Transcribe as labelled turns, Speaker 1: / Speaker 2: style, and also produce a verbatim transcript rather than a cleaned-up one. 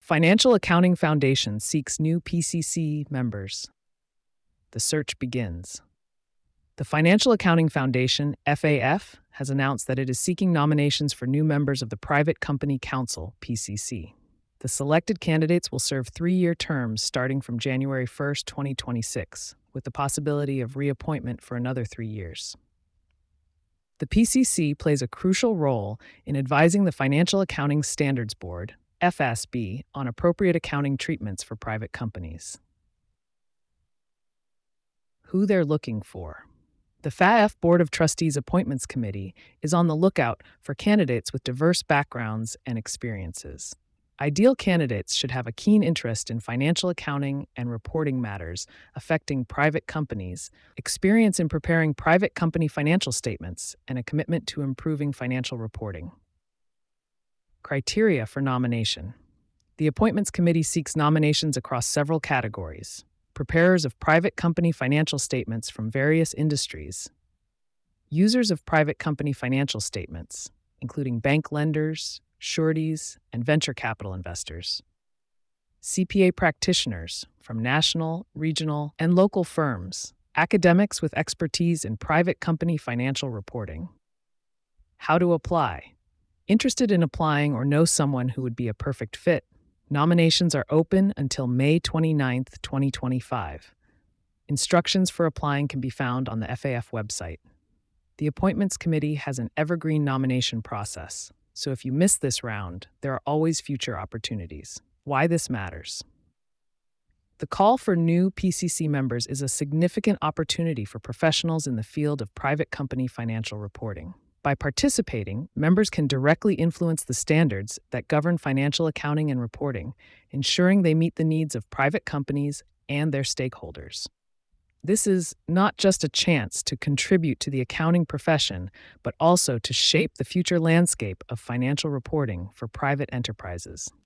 Speaker 1: Financial Accounting Foundation seeks new P C C members. The search begins. The Financial Accounting Foundation, F A F, has announced that it is seeking nominations for new members of the Private Company Council, P C C. The selected candidates will serve three-year terms starting from January first, twenty twenty-six, with the possibility of reappointment for another three years. The P C C plays a crucial role in advising the Financial Accounting Standards Board, F A S B, on appropriate accounting treatments for private companies. Who they're looking for. The F A F Board of Trustees Appointments Committee is on the lookout for candidates with diverse backgrounds and experiences. Ideal candidates should have a keen interest in financial accounting and reporting matters affecting private companies, experience in preparing private company financial statements, and a commitment to improving financial reporting. Criteria for nomination. The Appointments Committee seeks nominations across several categories: preparers of private company financial statements from various industries, users of private company financial statements, including bank lenders, sureties, and venture capital investors, C P A practitioners from national, regional, and local firms, academics with expertise in private company financial reporting. How to apply. Interested in applying or know someone who would be a perfect fit? Nominations are open until May twenty-ninth, twenty twenty-five. Instructions for applying can be found on the F A F website. The Appointments Committee has an evergreen nomination process, so if you miss this round, there are always future opportunities. Why this matters. The call for new P C C members is a significant opportunity for professionals in the field of private company financial reporting. By participating, members can directly influence the standards that govern financial accounting and reporting, ensuring they meet the needs of private companies and their stakeholders. This is not just a chance to contribute to the accounting profession, but also to shape the future landscape of financial reporting for private enterprises.